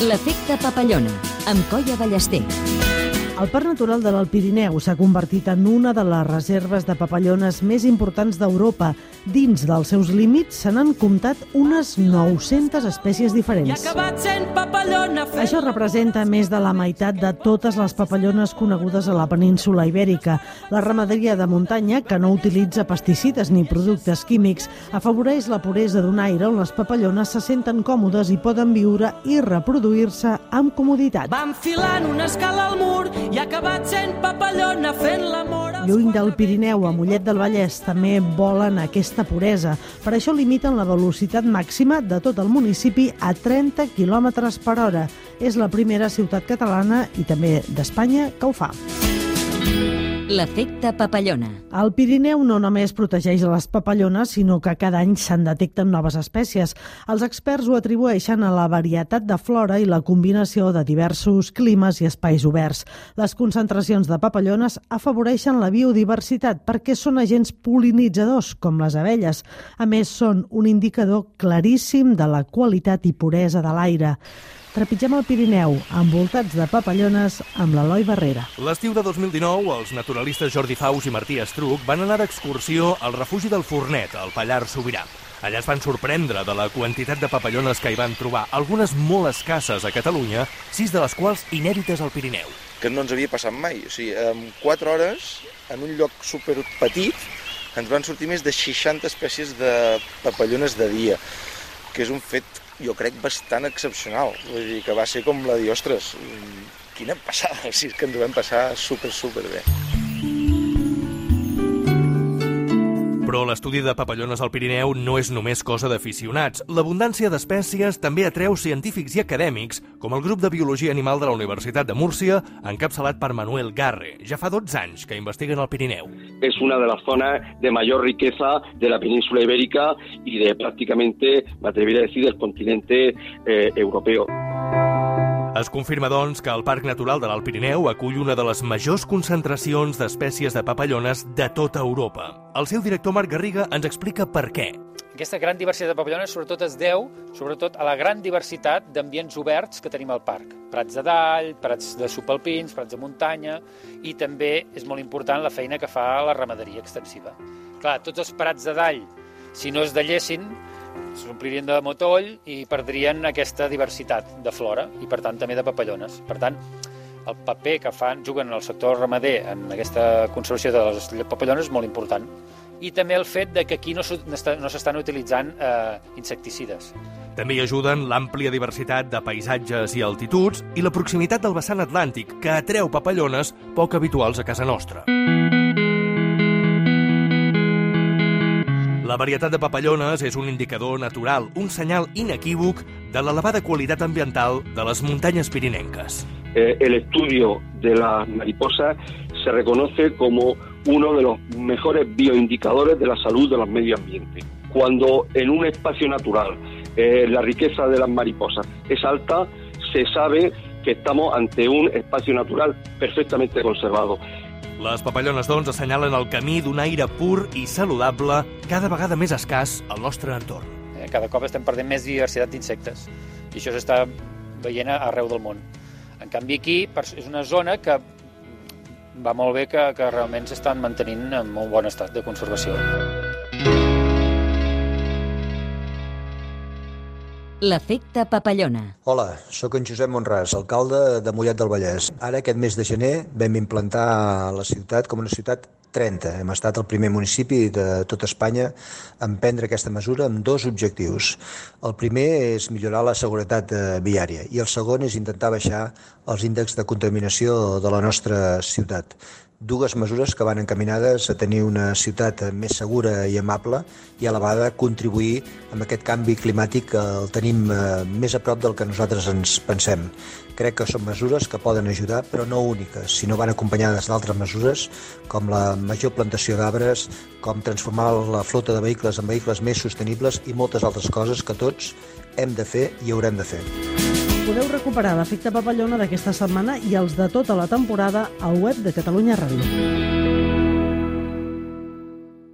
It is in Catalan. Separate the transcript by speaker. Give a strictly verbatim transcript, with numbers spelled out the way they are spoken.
Speaker 1: L'efecte papallona, amb Colla Ballester.
Speaker 2: El Parc Natural de l'Alt Pirineu s'ha convertit en una de les reserves de papallones més importants d'Europa. Dins dels seus límits se n'han comptat unes nou-centes espècies diferents. Això representa més de la meitat de totes les papallones conegudes a la península Ibèrica. La ramaderia de muntanya, que no utilitza pesticides ni productes químics, afavoreix la puresa d'un aire on les papallones se senten còmodes i poden viure i reproduir-se amb comoditat.
Speaker 3: Va enfilant una escala al mur i ha acabat sent papallona fent l'amor.
Speaker 2: Lluny del Pirineu, a Mollet del Vallès, també volen aquesta puresa. Per això limiten la velocitat màxima de tot el municipi a trenta quilòmetres per hora. És la primera ciutat catalana i també d'Espanya que ho fa.
Speaker 1: L'efecte papallona.
Speaker 2: El Pirineu no només protegeix les papallones, sinó que cada any se'n detecten noves espècies. Els experts ho atribueixen a la varietat de flora i la combinació de diversos climes i espais oberts. Les concentracions de papallones afavoreixen la biodiversitat perquè són agents pol·linitzadors, com les abelles. A més, són un indicador claríssim de la qualitat i puresa de l'aire. Trepitgem el Pirineu, envoltats de papallones, amb l'Eloi Barrera.
Speaker 4: L'estiu de dos mil dinou, els naturalistes Jordi Faus i Martí Estruc van anar d'excursió al refugi del Fornet, al Pallars Sobirà. Allà es van sorprendre de la quantitat de papallones que hi van trobar, algunes molt escasses a Catalunya, sis de les quals inèdites al Pirineu.
Speaker 5: Que no ens havia passat mai. O sigui, en quatre hores, en un lloc superpetit, ens van sortir més de seixanta espècies de papallones de dia, que és un fet, jo crec, bastant excepcional. Vull dir que va ser com la dir, ostres, quina passada, o sigui, que ens ho vam passar super, super bé.
Speaker 4: Però l'estudi de papallones al Pirineu no és només cosa d'aficionats. L'abundància d'espècies també atreu científics i acadèmics, com el grup de Biologia Animal de la Universitat de Múrcia, encapçalat per Manuel Garre. Ja fa dotze anys que investiguen al Pirineu.
Speaker 6: Es una de las zonas de mayor riqueza de la península ibérica y de prácticamente, me atrevería a decir, del continente eh, europeo.
Speaker 4: Es confirma, doncs, que el Parc Natural de l'Alt Pirineu acull una de les majors concentracions d'espècies de papallones de tota Europa. El seu director, Marc Garriga, ens explica per què.
Speaker 7: Aquesta gran diversitat de papallones sobretot es deu sobretot a la gran diversitat d'ambients oberts que tenim al parc. Prats de dall, prats de subalpins, prats de muntanya, i també és molt important la feina que fa la ramaderia extensiva. Clar, tots els prats de dall, si no es dallessin, s'omplirien de motoll i perdrien aquesta diversitat de flora i, per tant, també de papallones. Per tant, el paper que fan, juguen en el sector ramader en aquesta conservació de les papallones és molt important. I també el fet de que aquí no s'estan utilitzant eh, insecticides.
Speaker 4: També hi ajuden l'àmplia diversitat de paisatges i altituds i la proximitat del vessant atlàntic, que atreu papallones poc habituals a casa nostra. La varietat de papallones és un indicador natural, un senyal inequívoc de l'elevada qualitat ambiental de les muntanyes pirinenques.
Speaker 6: Eh, el estudio de las mariposas se reconoce como uno de los mejores bioindicadores de la salud de los medio ambiente. Cuando en un espacio natural eh, la riqueza de las mariposas es alta, se sabe que estamos ante un espacio natural perfectamente conservado.
Speaker 4: Les papallones, doncs, assenyalen el camí d'un aire pur i saludable cada vegada més escàs al nostre entorn.
Speaker 7: Cada cop estem perdent més diversitat d'insectes i això s'està veient arreu del món. En canvi, aquí és una zona que va molt bé que, que realment s'estan mantenint en molt bon estat de conservació.
Speaker 1: L'efecte papallona.
Speaker 8: Hola, sóc en Josep Monràs, alcalde de Mollet del Vallès. Ara, aquest mes de gener, vam implantar la ciutat com una ciutat trenta. Hem estat el primer municipi de tot Espanya en prendre aquesta mesura amb dos objectius. El primer és millorar la seguretat viària i el segon és intentar baixar els índexs de contaminació de la nostra ciutat. Dues mesures que van encaminades a tenir una ciutat més segura i amable i a la vegada contribuir amb aquest canvi climàtic que el tenim més a prop del que nosaltres ens pensem. Crec que són mesures que poden ajudar, però no úniques, sinó van acompanyades d'altres mesures com la major plantació d'arbres, com transformar la flota de vehicles en vehicles més sostenibles i moltes altres coses que tots hem de fer i haurem de fer.
Speaker 2: Podeu recuperar l'efecte papallona d'aquesta setmana i els de tota la temporada al web de Catalunya Ràdio.